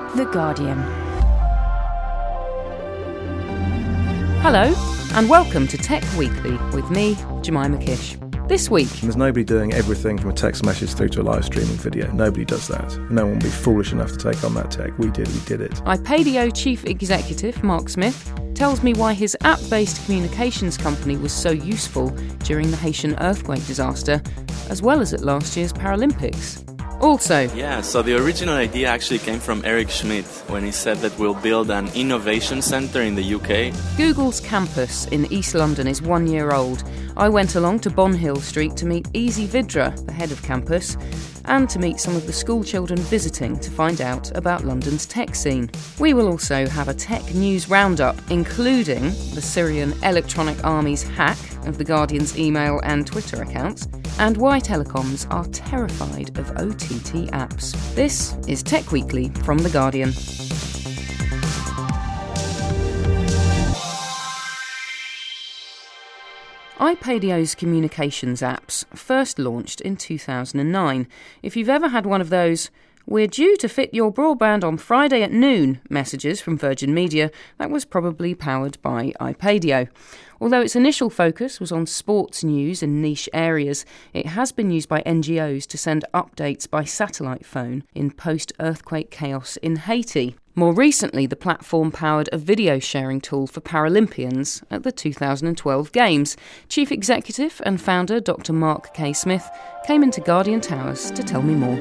The Guardian. Hello, and welcome to Tech Weekly with me, Jemima Kish. This week... There's nobody doing everything from a text message through to a live streaming video. Nobody does that. No one would be foolish enough to take on that tech. We did it. iPadio Chief Executive Mark Smith tells me why his app-based communications company was so useful during the Haitian earthquake disaster, as well as at last year's Paralympics. Also... so the original idea actually came from Eric Schmidt when he said that we'll build an innovation centre in the UK. Google's campus in East London is 1 year old. I went along to Bonhill Street to meet Easy Vidra, the head of campus, and to meet some of the school children visiting to find out about London's tech scene. We will also have a tech news roundup, including the Syrian Electronic Army's hack of The Guardian's email and Twitter accounts, and why telecoms are terrified of OTT apps. This is Tech Weekly from The Guardian. iPadio's communications apps first launched in 2009. If you've ever had one of those "we're due to fit your broadband on Friday at noon" messages from Virgin Media, that was probably powered by iPadio. Although its initial focus was on sports news in niche areas, it has been used by NGOs to send updates by satellite phone in post-earthquake chaos in Haiti. More recently, the platform powered a video sharing tool for Paralympians at the 2012 Games. Chief Executive and founder Dr. Mark K. Smith came into Guardian Towers to tell me more.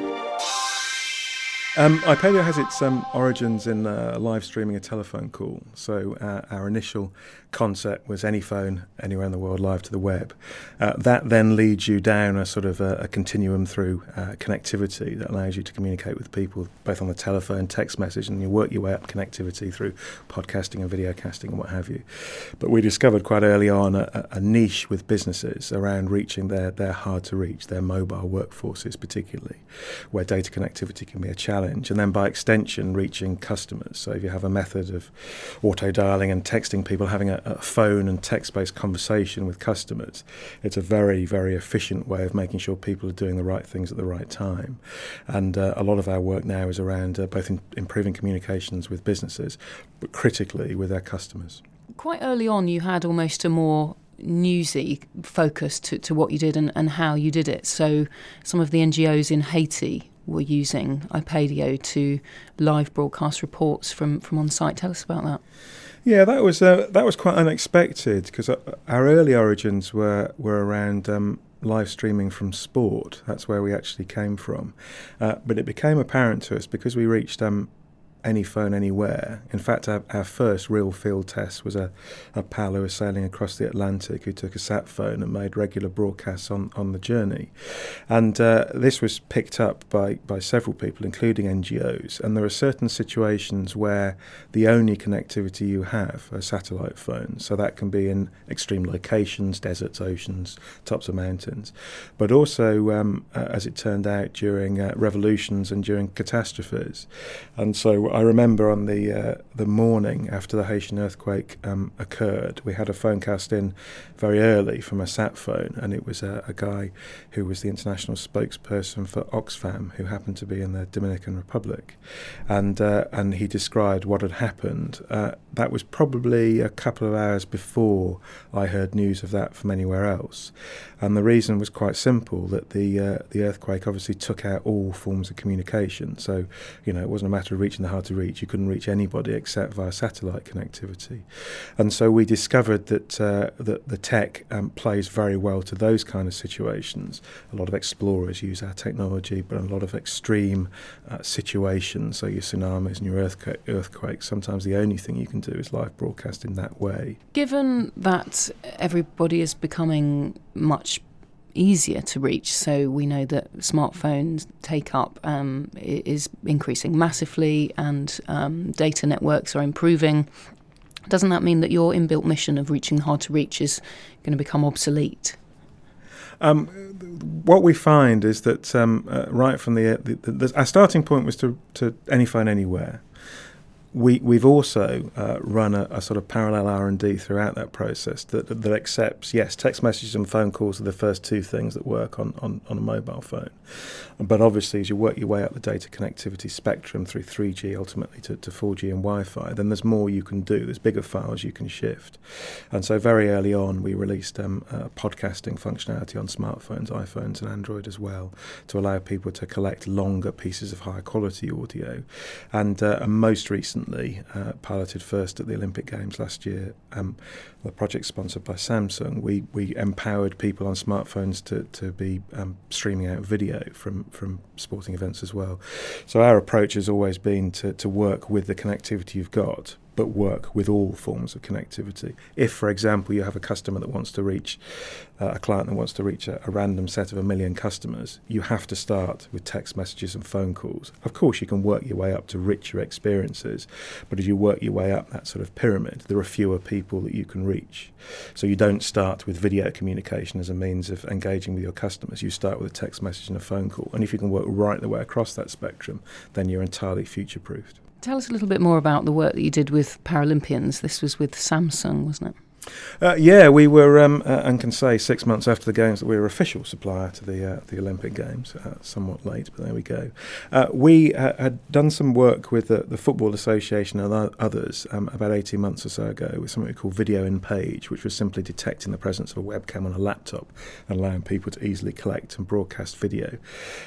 iPadio has its origins in live streaming a telephone call. So our initial concept was any phone anywhere in the world live to the web. That then leads you down a sort of a continuum through connectivity that allows you to communicate with people both on the telephone, text message, and you work your way up connectivity through podcasting and video casting and what have you. But we discovered quite early on a niche with businesses around reaching their hard to reach, their mobile workforces particularly, where data connectivity can be a challenge. And then by extension reaching customers. So if you have a method of auto dialing and texting people, having a phone and text-based conversation with customers, it's a very, very efficient way of making sure people are doing the right things at the right time. And a lot of our work now is around both improving communications with businesses, but critically with our customers. Quite early on you had almost a more newsy focus to what you did and how you did it. So some of the NGOs in Haiti were using iPadio to live broadcast reports from on site. Tell us about that. Yeah, that was quite unexpected because our early origins were around live streaming from sport. That's where we actually came from. But it became apparent to us because we reached any phone anywhere. In fact, our first real field test was a pal who was sailing across the Atlantic who took a sat phone and made regular broadcasts on the journey. And this was picked up by several people, including NGOs. And there are certain situations where the only connectivity you have are satellite phones. So that can be in extreme locations, deserts, oceans, tops of mountains. But also, as it turned out, during revolutions and during catastrophes. And so I remember on the morning after the Haitian earthquake occurred, we had a phone cast in very early from a sat phone, and it was a guy who was the international spokesperson for Oxfam, who happened to be in the Dominican Republic, and he described what had happened. That was probably a couple of hours before I heard news of that from anywhere else, and the reason was quite simple, that the earthquake obviously took out all forms of communication. So, it wasn't a matter of reaching the hard to reach. You couldn't reach anybody except via satellite connectivity. And so we discovered that the tech plays very well to those kind of situations. A lot of explorers use our technology, but a lot of extreme situations, so your tsunamis and your earthquakes, sometimes the only thing you can do is live broadcast in that way. Given that everybody is becoming much easier to reach, so we know that smartphones take up is increasing massively, and data networks are improving. Doesn't that mean that your inbuilt mission of reaching hard to reach is going to become obsolete? What we find is that right from our starting point was to any phone anywhere. We've also run a sort of parallel R&D throughout that process that accepts, yes, text messages and phone calls are the first two things that work on a mobile phone. But obviously, as you work your way up the data connectivity spectrum through 3G, ultimately to 4G and Wi-Fi, then there's more you can do. There's bigger files you can shift. And so very early on, we released podcasting functionality on smartphones, iPhones and Android as well, to allow people to collect longer pieces of higher quality audio. And most recently, piloted first at the Olympic Games last year, the project sponsored by Samsung, we empowered people on smartphones to be streaming out video from sporting events as well. So our approach has always been to work with the connectivity you've got, but work with all forms of connectivity. If, for example, you have a customer that wants to reach, a client that wants to reach a random set of 1 million customers, you have to start with text messages and phone calls. Of course, you can work your way up to richer experiences, but as you work your way up that sort of pyramid, there are fewer people that you can reach. So you don't start with video communication as a means of engaging with your customers. You start with a text message and a phone call. And if you can work right the way across that spectrum, then you're entirely future-proofed. Tell us a little bit more about the work that you did with Paralympians. This was with Samsung, wasn't it? Yeah, we were, and can say 6 months after the Games that we were official supplier to the Olympic Games. Somewhat late, but there we go. We had done some work with the Football Association and others about 18 months or so ago with something we call Video in Page, which was simply detecting the presence of a webcam on a laptop and allowing people to easily collect and broadcast video.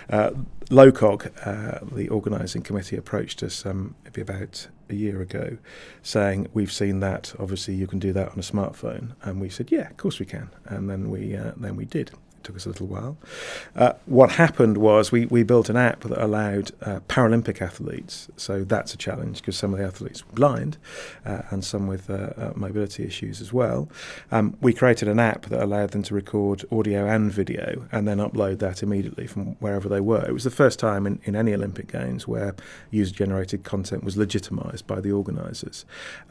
LOCOG, the organising committee, approached us maybe about a year ago saying, we've seen that, obviously you can do that on a smartphone. And we said, yeah, of course we can. And then we did. It took us a little while. What happened was we built an app that allowed Paralympic athletes, so that's a challenge because some of the athletes were blind and some with mobility issues as well. We created an app that allowed them to record audio and video and then upload that immediately from wherever they were. It was the first time in any Olympic Games where user-generated content was legitimised by the organisers.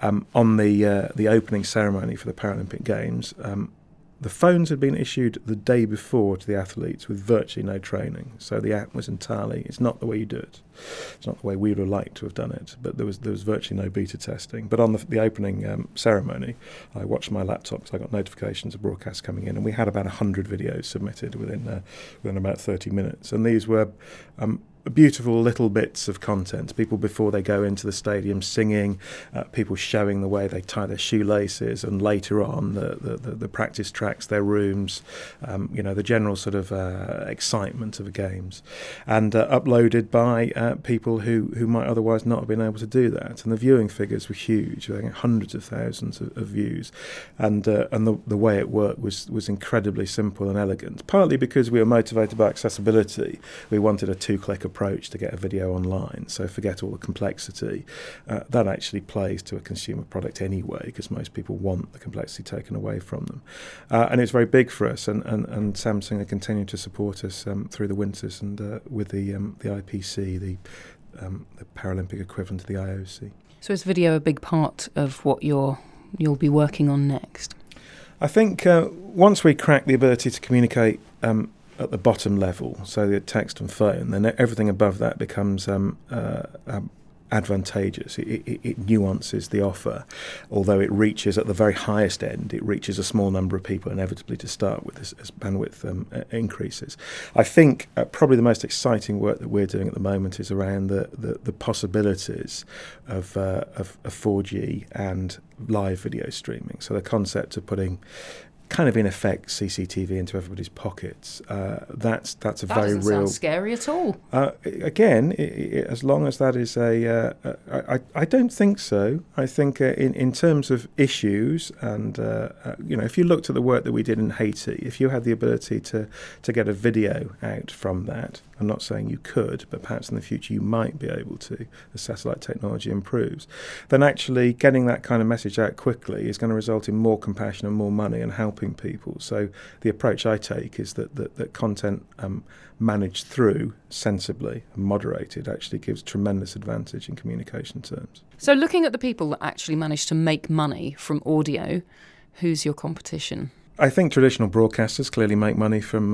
On the opening ceremony for the Paralympic Games, the phones had been issued the day before to the athletes with virtually no training. So the app was entirely, it's not the way you do it. It's not the way we would have liked to have done it, but there was virtually no beta testing. But on the opening ceremony, I watched my laptop because I got notifications of broadcasts coming in, and we had about 100 videos submitted within about 30 minutes. And these were beautiful little bits of content. People before they go into the stadium singing, people showing the way they tie their shoelaces, and later on the practice tracks, their rooms, the general sort of excitement of the games, and uploaded by people who might otherwise not have been able to do that. And the viewing figures were huge, I think hundreds of thousands of views, and the way it worked was incredibly simple and elegant. Partly because we were motivated by accessibility, we wanted a two-click approach to get a video online, so forget all the complexity. That actually plays to a consumer product anyway, because most people want the complexity taken away from them. And it's very big for us, and Samsung are continuing to support us through the winters and with the IPC, the Paralympic equivalent of the IOC. So is video a big part of what you'll be working on next? I think once we crack the ability to communicate at the bottom level, so the text and phone, then everything above that becomes advantageous. It nuances the offer, although it reaches at the very highest end, it reaches a small number of people inevitably to start with as bandwidth increases. I think probably the most exciting work that we're doing at the moment is around the possibilities of 4G and live video streaming. So the concept of putting kind of in effect CCTV into everybody's pockets. That's a very real. That doesn't sound scary at all. Again, as long as that is I don't think so. I think in terms of issues, and if you looked at the work that we did in Haiti, if you had the ability to get a video out from that, I'm not saying you could, but perhaps in the future you might be able to, as satellite technology improves, then actually getting that kind of message out quickly is going to result in more compassion and more money and helping people. So the approach I take is that content managed through sensibly and moderated actually gives tremendous advantage in communication terms. So looking at the people that actually manage to make money from audio, who's your competition? I think traditional broadcasters clearly make money from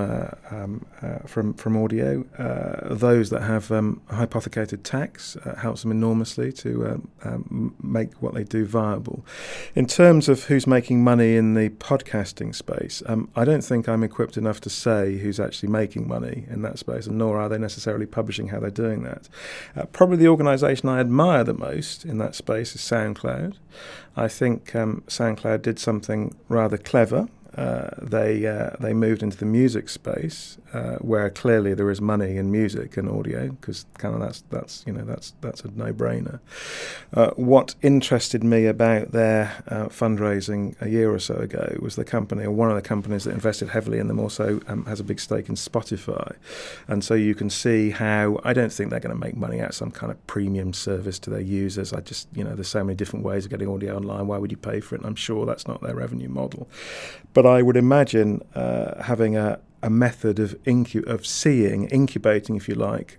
audio. Those that have hypothecated tax helps them enormously to make what they do viable. In terms of who's making money in the podcasting space, I don't think I'm equipped enough to say who's actually making money in that space, and nor are they necessarily publishing how they're doing that. Probably the organisation I admire the most in that space is SoundCloud. I think SoundCloud did something rather clever. They moved into the music space, where clearly there is money in music and audio, because kind of that's a no-brainer. What interested me about their fundraising a year or so ago was the company, or one of the companies that invested heavily in them, also has a big stake in Spotify, and so you can see how I don't think they're going to make money out of some kind of premium service to their users. There's so many different ways of getting audio online. Why would you pay for it? And I'm sure that's not their revenue model. But I would imagine having a method of incubating, if you like,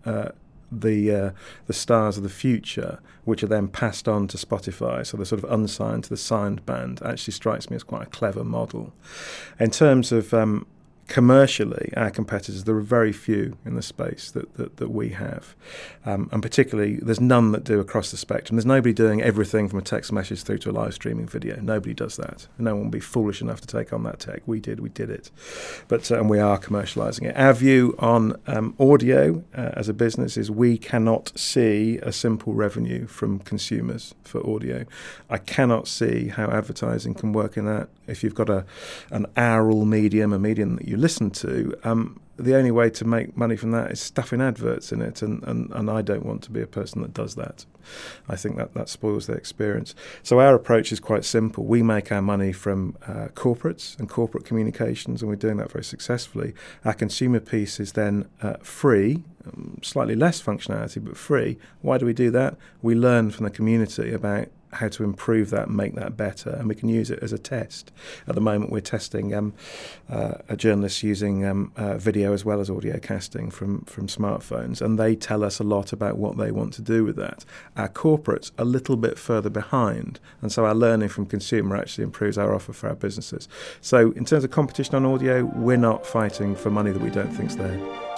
the stars of the future, which are then passed on to Spotify, so the sort of unsigned to the signed band, actually strikes me as quite a clever model. In terms of commercially, our competitors, there are very few in the space that we have. And particularly, there's none that do across the spectrum. There's nobody doing everything from a text message through to a live streaming video. Nobody does that. No one would be foolish enough to take on that tech. We did it. But and we are commercialising it. Our view on audio as a business is we cannot see a simple revenue from consumers for audio. I cannot see how advertising can work in that. If you've got an aural medium, a medium that you listen to, the only way to make money from that is stuffing adverts in it, and I don't want to be a person that does that. I think that spoils the experience. So our approach is quite simple. We make our money from corporates and corporate communications, and we're doing that very successfully. Our consumer piece is then free, slightly less functionality, but free. Why do we do that? We learn from the community about how to improve that and make that better, and we can use it as a test. At the moment, we're testing a journalist using video as well as audio casting from smartphones, and they tell us a lot about what they want to do with that. Our corporates a little bit further behind, and so our learning from consumer actually improves our offer for our businesses. So in terms of competition on audio, we're not fighting for money that we don't think's there.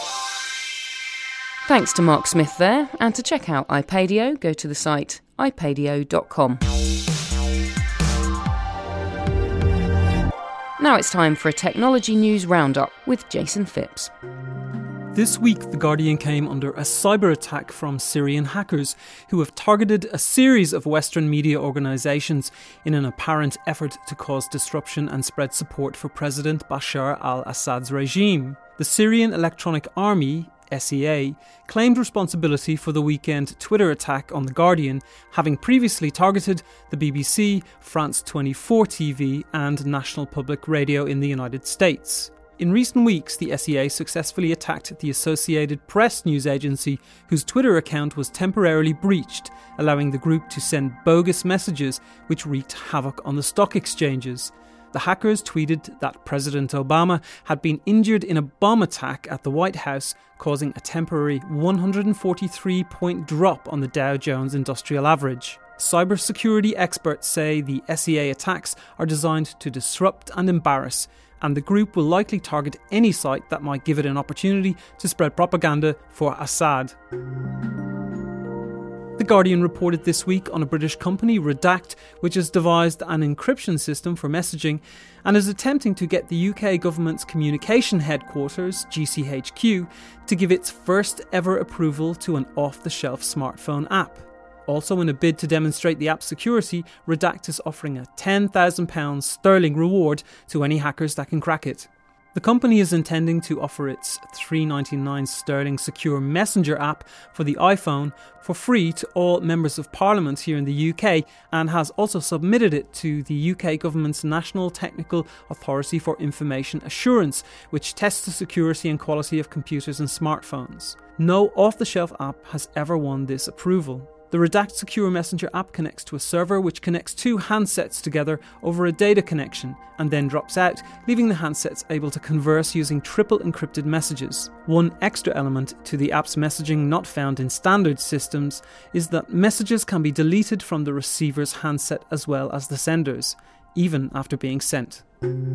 Thanks to Mark Smith there, and to check out iPadio, go to the site iPadio.com. Now it's time for a technology news roundup with Jason Phipps. This week, The Guardian came under a cyber attack from Syrian hackers who have targeted a series of Western media organisations in an apparent effort to cause disruption and spread support for President Bashar al-Assad's regime. The Syrian Electronic Army, SEA, claimed responsibility for the weekend Twitter attack on The Guardian, having previously targeted the BBC, France 24 TV and National Public Radio in the United States. In recent weeks, the SEA successfully attacked the Associated Press news agency, whose Twitter account was temporarily breached, allowing the group to send bogus messages which wreaked havoc on the stock exchanges. The hackers tweeted that President Obama had been injured in a bomb attack at the White House, causing a temporary 143-point drop on the Dow Jones Industrial Average. Cybersecurity experts say the SEA attacks are designed to disrupt and embarrass, and the group will likely target any site that might give it an opportunity to spread propaganda for Assad. The Guardian reported this week on a British company, Redact, which has devised an encryption system for messaging and is attempting to get the UK government's communication headquarters, GCHQ, to give its first ever approval to an off-the-shelf smartphone app. Also, in a bid to demonstrate the app's security, Redact is offering a £10,000 sterling reward to any hackers that can crack it. The company is intending to offer its £3.99 sterling secure messenger app for the iPhone for free to all members of Parliament here in the UK, and has also submitted it to the UK government's National Technical Authority for Information Assurance, which tests the security and quality of computers and smartphones. No off-the-shelf app has ever won this approval. The Redact Secure Messenger app connects to a server which connects two handsets together over a data connection and then drops out, leaving the handsets able to converse using triple encrypted messages. One extra element to the app's messaging not found in standard systems is that messages can be deleted from the receiver's handset as well as the sender's. even after being sent.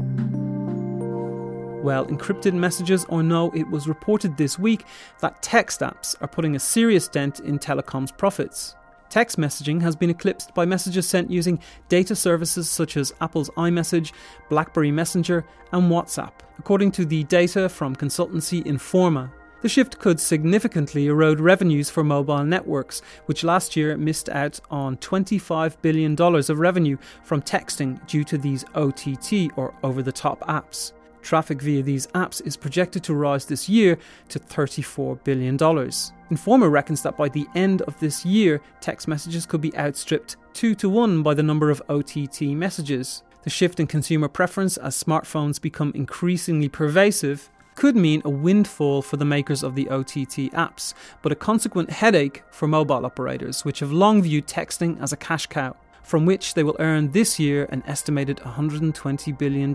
Well, encrypted messages or no, it was reported this week that text apps are putting a serious dent in telecom's profits. Text messaging has been eclipsed by messages sent using data services such as Apple's iMessage, BlackBerry Messenger and WhatsApp, according to the data from consultancy Informa. The shift could significantly erode revenues for mobile networks, which last year missed out on $25 billion of revenue from texting due to these OTT or over-the-top apps. Traffic via these apps is projected to rise this year to $34 billion. Informa reckons that by the end of this year, text messages could be outstripped 2-to-1 by the number of OTT messages. The shift in consumer preference as smartphones become increasingly pervasive could mean a windfall for the makers of the OTT apps, but a consequent headache for mobile operators, which have long viewed texting as a cash cow, from which they will earn this year an estimated $120 billion.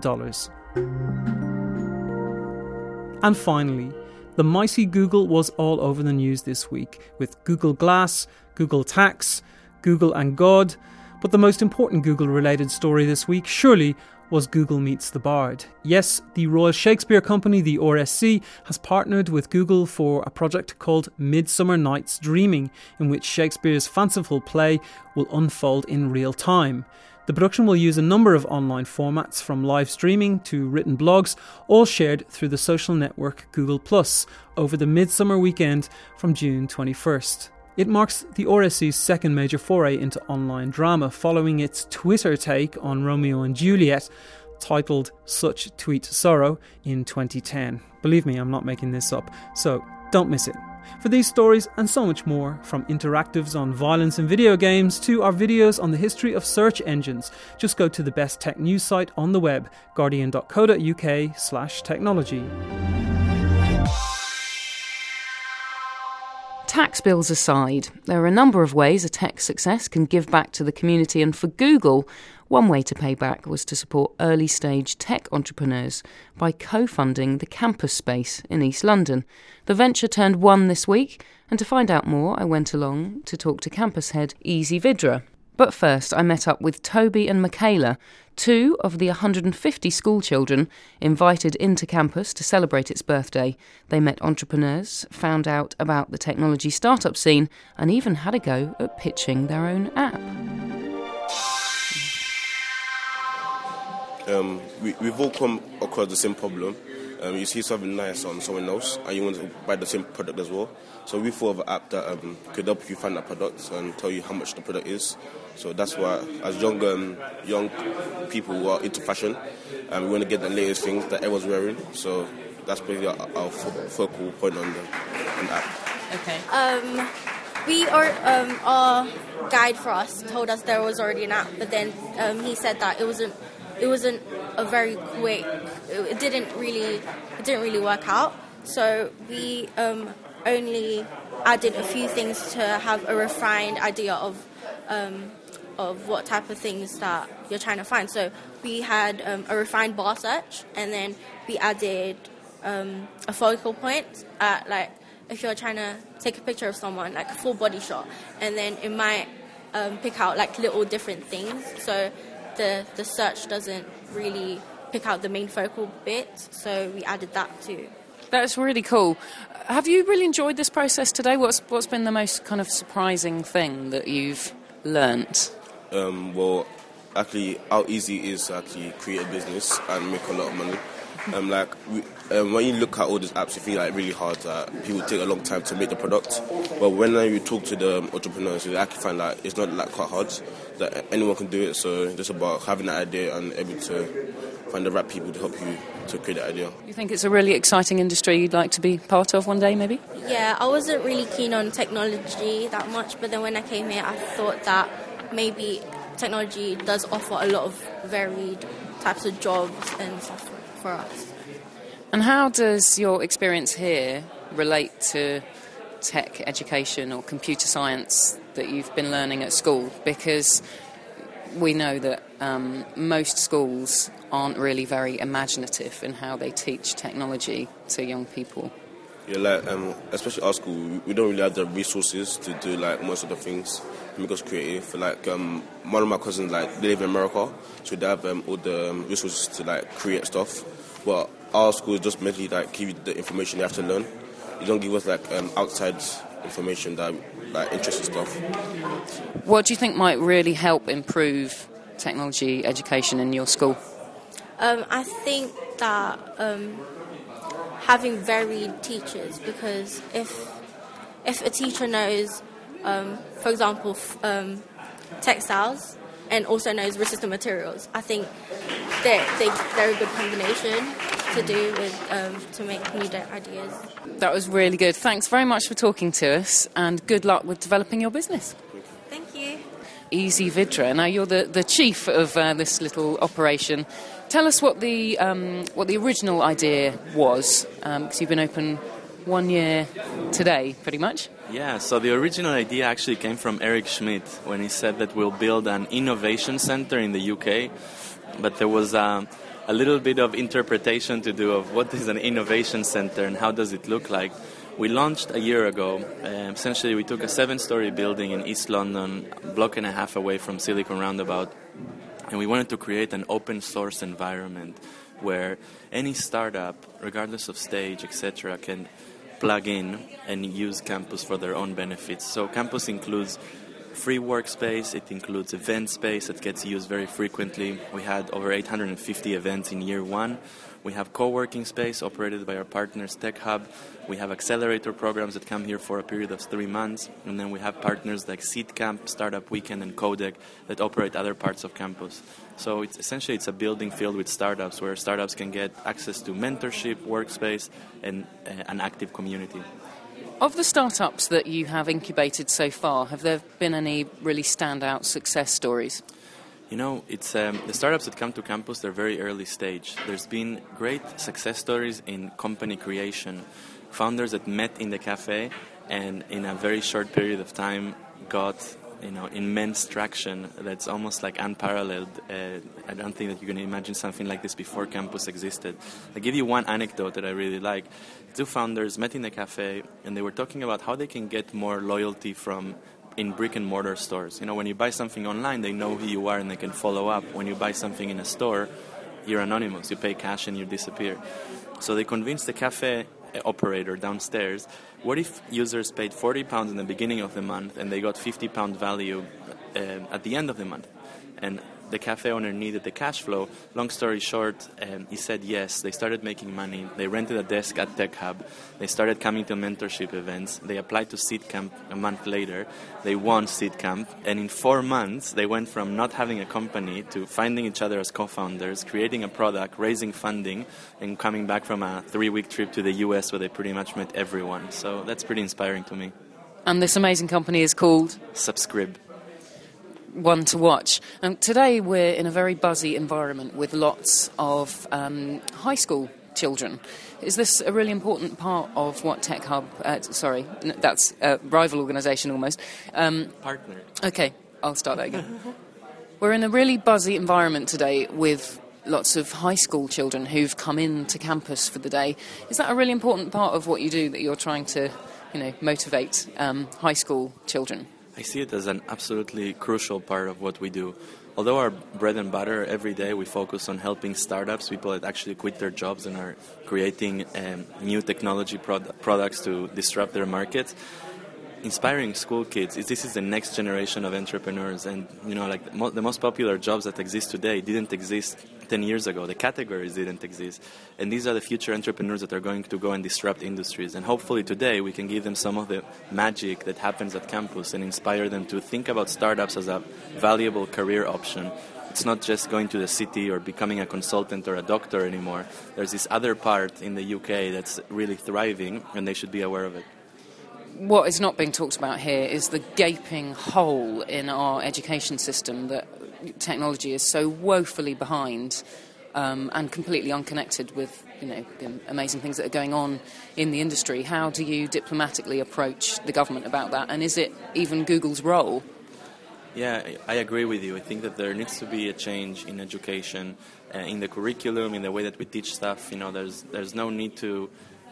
And finally, the mighty Google was all over the news this week, with Google Glass, Google Tax, Google and God. But the most important Google-related story this week, surely, was Google Meets the Bard. Yes, the Royal Shakespeare Company, the RSC, has partnered with Google for a project called Midsummer Night's Dreaming, in which Shakespeare's fanciful play will unfold in real time. The production will use a number of online formats, from live streaming to written blogs, all shared through the social network Google+, over the midsummer weekend from June 21st. It marks the RSC's second major foray into online drama, following its Twitter take on Romeo and Juliet, titled Such Sweet Sorrow, in 2010. Believe me, I'm not making this up, so don't miss it. For these stories and so much more, from interactives on violence in video games to our videos on the history of search engines, just go to the best tech news site on the web, guardian.co.uk/technology. Tax bills aside, there are a number of ways a tech success can give back to the community, and for Google, one way to pay back was to support early-stage tech entrepreneurs by co-funding the campus space in East London. The venture turned one this week, and to find out more, I went along to talk to campus head Easy Vidra. But first, I met up with Toby and Michaela, two of the 150 school children invited into campus to celebrate its birthday. They met entrepreneurs, found out about the technology startup scene, and even had a go at pitching their own app. We've all come across the same problem. You see something nice on someone else and you want to buy the same product as well. So we thought of an app that could help you find that product and tell you how much the product is. So that's why, as young people who are into fashion, we want to get the latest things that everyone's wearing. So that's basically our focal point on the app. Okay. Our guide for us told us there was already an app, but then he said that it wasn't a very quick. It didn't really work out. So we only added a few things to have a refined idea of what type of things that you're trying to find. So we had a refined bar search, and then we added a focal point at, like, if you're trying to take a picture of someone, like a full body shot, and then it might pick out like little different things. So the search doesn't really pick out the main focal bit, so we added that too. That's really cool. Have you really enjoyed this process today? What's been the most kind of surprising thing that you've learnt? Well, actually, how easy it is to actually create a business and make a lot of money. When you look at all these apps, you feel like really hard that people take a long time to make the product. But when you talk to the entrepreneurs, you actually find that it's not like quite hard, that anyone can do it. So it's just about having that idea and able to find the right people to help you to create the idea. You think it's a really exciting industry you'd like to be part of one day, maybe? Yeah, I wasn't really keen on technology that much, but then when I came here, I thought that maybe technology does offer a lot of varied types of jobs and stuff for us. And how does your experience here relate to tech education or computer science that you've been learning at school? Because we know that most schools aren't really very imaginative in how they teach technology to young people. Yeah, like especially our school, we don't really have the resources to do like most of the things to make us creative. Like one of my cousins, like they live in America, so they have all the resources to like create stuff. But our school just mainly like give you the information you have to learn. You don't give us like outside information that like interesting stuff. What do you think might really help improve technology education in your school? I think that having varied teachers, because if a teacher knows, for example, textiles and also knows resistant materials, I think they're a good combination to do with to make new ideas. That was really good. Thanks very much for talking to us, and good luck with developing your business. Thank you. Easy Vidra. Now you're the chief of this little operation. Tell us what the original idea was, because you've been open 1 year today, pretty much. Yeah, so the original idea actually came from Eric Schmidt when he said that we'll build an innovation center in the UK, but there was a little bit of interpretation to do of what is an innovation center and how does it look like. We launched a year ago. Essentially, we took a 7-story building in East London, a block and a half away from Silicon Roundabout, and we wanted to create an open source environment where any startup, regardless of stage, etc., can plug in and use campus for their own benefits. So campus includes free workspace, it includes event space that gets used very frequently. We had over 850 events in year one. We have co-working space operated by our partners Tech Hub. We have accelerator programs that come here for a period of 3 months. And then we have partners like Seed Camp, Startup Weekend, and Codec that operate other parts of campus. So it's a building filled with startups where startups can get access to mentorship, workspace, and an active community. Of the startups that you have incubated so far, have there been any really standout success stories? You know, it's the startups that come to campus, they're very early stage. There's been great success stories in company creation. Founders that met in the cafe and in a very short period of time got, immense traction that's almost like unparalleled. I don't think that you can imagine something like this before campus existed. I'll give you one anecdote that I really like. 2 founders met in the cafe and they were talking about how they can get more loyalty from in brick and mortar stores. When you buy something online, they know who you are and they can follow up. When you buy something in a store, you're anonymous. You pay cash and you disappear. So they convinced the cafe operator downstairs, what if users paid £40 in the beginning of the month and they got £50 value at the end of the month? And the cafe owner needed the cash flow. Long story short, he said yes. They started making money. They rented a desk at Tech Hub. They started coming to mentorship events. They applied to Seed Camp a month later. They won Seed Camp. And in 4 months, they went from not having a company to finding each other as co-founders, creating a product, raising funding, and coming back from a 3-week trip to the US where they pretty much met everyone. So that's pretty inspiring to me. And this amazing company is called? Subscribe. One to watch. Today we're in a very buzzy environment with lots of high school children. Is this a really important part of what Tech Hub... that's a rival organisation almost. Partner. OK, I'll start that again. We're in a really buzzy environment today with lots of high school children who've come into campus for the day. Is that a really important part of what you do, that you're trying to, motivate high school children? I see it as an absolutely crucial part of what we do. Although our bread and butter every day, we focus on helping startups, people that actually quit their jobs and are creating new technology products to disrupt their markets. Inspiring school kids, this is the next generation of entrepreneurs, and the most popular jobs that exist today didn't exist 10 years ago. The categories didn't exist, and these are the future entrepreneurs that are going to go and disrupt industries. And hopefully today we can give them some of the magic that happens at campus and inspire them to think about startups as a valuable career option. It's not just going to the city or becoming a consultant or a doctor anymore. There's this other part in the UK that's really thriving, and they should be aware of it. What is not being talked about here is the gaping hole in our education system that technology is so woefully behind, and completely unconnected with the amazing things that are going on in the industry. How do you diplomatically approach the government about that, and is it even Google's role? Yeah, I agree with you. I think that there needs to be a change in education, in the curriculum, in the way that we teach stuff. There's no need to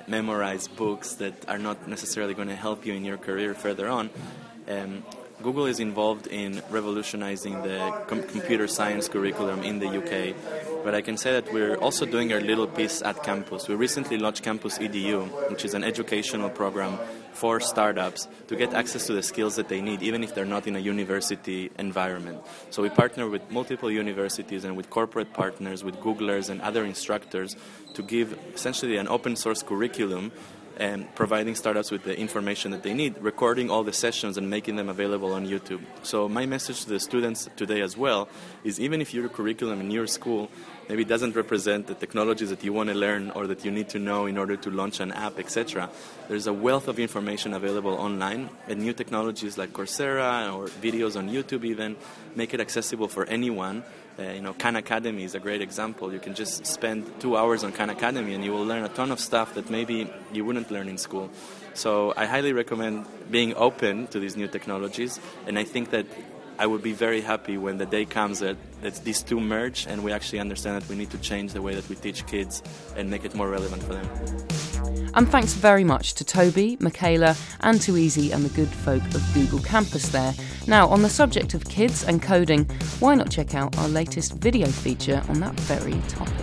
memorize books that are not necessarily going to help you in your career further on. Google is involved in revolutionizing the computer science curriculum in the UK, but I can say that we're also doing our little piece at campus. We recently launched Campus EDU, which is an educational program for startups to get access to the skills that they need, even if they're not in a university environment. So we partner with multiple universities and with corporate partners, with Googlers and other instructors to give essentially an open source curriculum and providing startups with the information that they need, recording all the sessions and making them available on YouTube. So my message to the students today as well is, even if your curriculum in your school maybe doesn't represent the technologies that you want to learn or that you need to know in order to launch an app, etc., there's a wealth of information available online, and new technologies like Coursera or videos on YouTube even make it accessible for anyone. Khan Academy is a great example. You can just spend 2 hours on Khan Academy and you will learn a ton of stuff that maybe you wouldn't learn in school. So I highly recommend being open to these new technologies, and I think that I would be very happy when the day comes that these two merge and we actually understand that we need to change the way that we teach kids and make it more relevant for them. And thanks very much to Toby, Michaela and to Easy and the good folk of Google Campus there. Now, on the subject of kids and coding, why not check out our latest video feature on that very topic?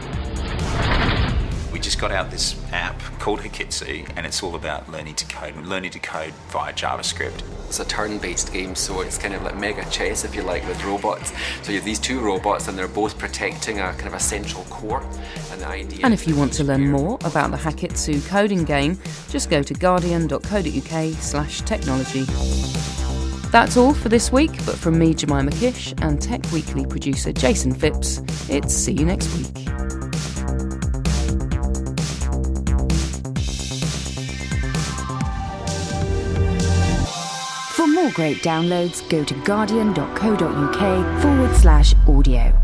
We just got out this app called Hikitsu, and it's all about learning to code via JavaScript. It's a turn-based game, so it's kind of like mega chess, if you like, with robots. So you have these two robots, and they're both protecting a kind of a central core. And the idea. And if you want to learn more about the Hikitsu coding game, just go to guardian.co.uk/technology. That's all for this week, but from me, Jemima Kish, and Tech Weekly producer Jason Phipps, it's see you next week. For more great downloads, go to guardian.co.uk/audio.